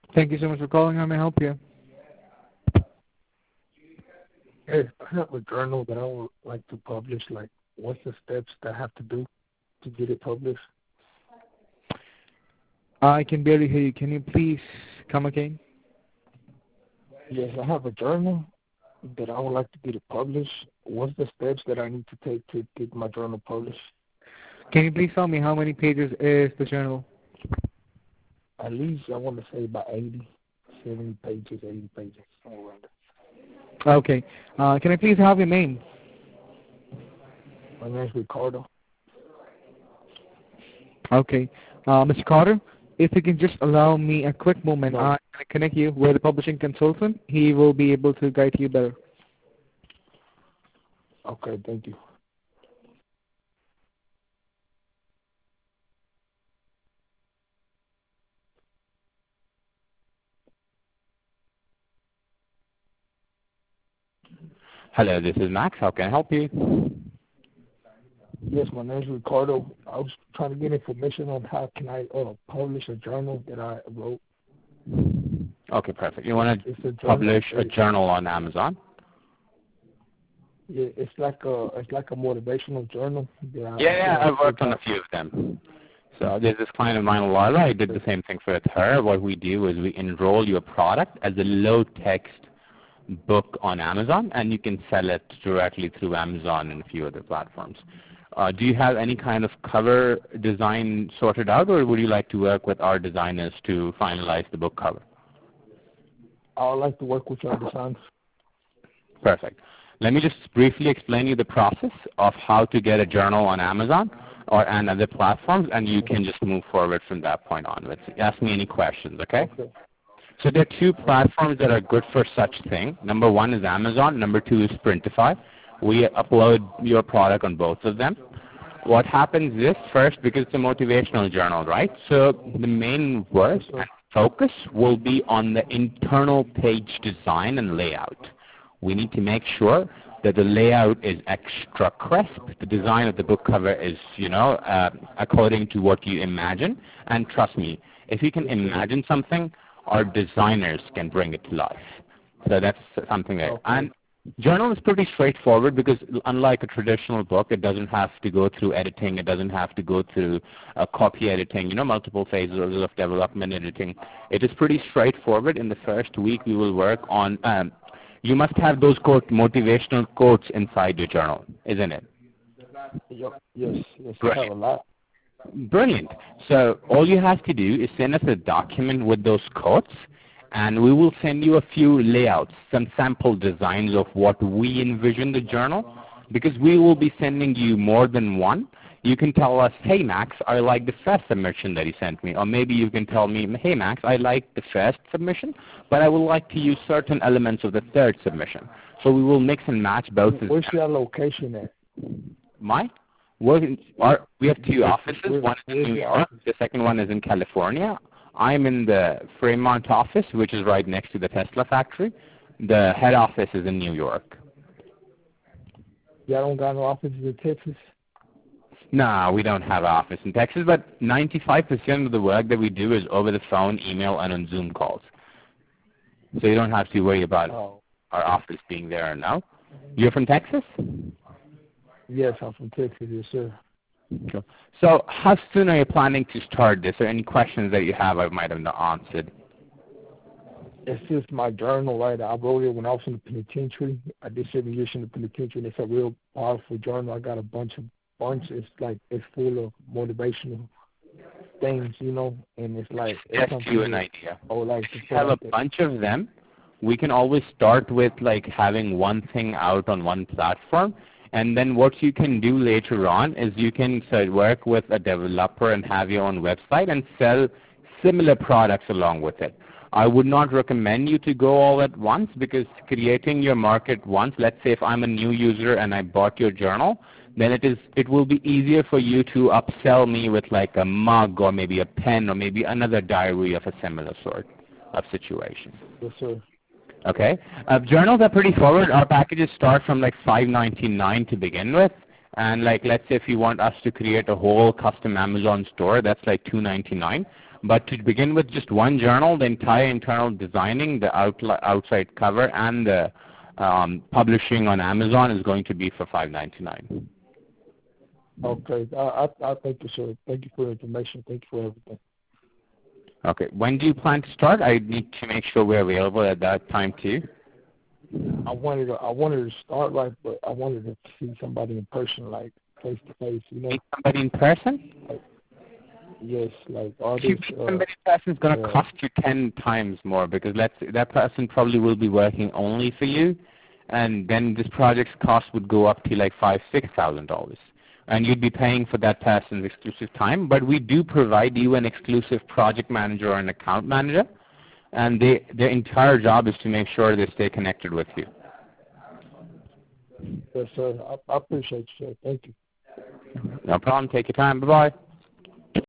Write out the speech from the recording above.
Thank you so much for calling. How may I help you? Hey, I have a journal that I would like to publish. Like, what's the steps that I have to do to get it published? I can barely hear you. Can you please come again? Yes, I have a journal that I would like to get it published. What's the steps that I need to take to get my journal published? Can you please tell me how many pages is the journal? At least I want to say about 80, 70 pages, 80 pages, somewhere around there. Okay. Can I please have your name? My name's Ricardo. Okay. Mr. Carter, if you can just allow me a quick moment, I'm going to connect you with a publishing consultant. He will be able to guide you better. Okay, thank you. Hello, this is Max. How can I help you? Yes, my name's Ricardo. I was trying to get information on how can I publish a journal that I wrote. Okay, perfect. You want to publish a journal on Amazon? Yeah, it's like a motivational journal. Yeah, I've worked on a few of them. So there's this client of mine, Laura. I did the same thing for her. What we do is we enroll your product as a low-text book on Amazon, and you can sell it directly through Amazon and a few other platforms. Do you have any kind of cover design sorted out, or would you like to work with our designers to finalize the book cover? I would like to work with your designers. Perfect. Let me just briefly explain you the process of how to get a journal on Amazon and other platforms, and you can just move forward from that point onwards. Ask me any questions, okay? So there are two platforms that are good for such thing. Number one is Amazon. Number two is Printify. We upload your product on both of them. What happens is, first, because it's a motivational journal, right? So the main work and focus will be on the internal page design and layout. We need to make sure that the layout is extra crisp. The design of the book cover is, according to what you imagine. And trust me, if you can imagine something, our designers can bring it to life. So that's something there. And journal is pretty straightforward because unlike a traditional book, it doesn't have to go through editing. It doesn't have to go through copy editing, multiple phases of development editing. It is pretty straightforward. In the first week, we will work on, you must have those motivational quotes inside your journal, isn't it? Yes, I have a lot. Brilliant. So all you have to do is send us a document with those quotes, and we will send you a few layouts, some sample designs of what we envision the journal, because we will be sending you more than one. You can tell us, hey, Max, I like the first submission that you sent me. Or maybe you can tell me, hey, Max, I like the first submission, but I would like to use certain elements of the third submission. So we will mix and match both. Where's your location at? Mine? We have two offices. One is in New York. The second one is in California. I'm in the Fremont office, which is right next to the Tesla factory. The head office is in New York. Y'all don't got no offices in Texas? No, we don't have an office in Texas, but 95% of the work that we do is over the phone, email, and on Zoom calls. So you don't have to worry about our office being there now. You're from Texas? Yes, I'm from Texas, yes, sir. Okay. So how soon are you planning to start this? Or any questions that you have I might have not answered? It's just my journal, right? I wrote it when I was in the penitentiary. I did 7 years in the penitentiary, and it's a real powerful journal. I got a bunch. It's full of motivational things, and it's like... Just give you an idea. If you have a bunch of them, we can always start with having one thing out on one platform. And then what you can do later on is you can work with a developer and have your own website and sell similar products along with it. I would not recommend you to go all at once because creating your market once, let's say if I'm a new user and I bought your journal, then it will be easier for you to upsell me with a mug or maybe a pen or maybe another diary of a similar sort of situation. Yes, sir. Okay. Journals are pretty forward. Our packages start from $5.99 to begin with. And let's say if you want us to create a whole custom Amazon store, that's $2.99. But to begin with just one journal, the entire internal designing, the outside cover, and the publishing on Amazon is going to be for $5.99. Okay. I thank you, sir. Thank you for the information. Thank you for everything. Okay. When do you plan to start? I need to make sure we're available at that time too. I wanted to start right, but I wanted to see somebody in person, like face to face. You know. Meet somebody in person? Yes, like all If you this. meet somebody in person, it's going to cost you 10 times more because that person probably will be working only for you, and then this project's cost would go up to like $5,000-$6,000. And you'd be paying for that person's exclusive time, but we do provide you an exclusive project manager or an account manager, and their entire job is to make sure they stay connected with you. Yes, sir. I appreciate you, sir. Thank you. No problem. Take your time. Bye-bye.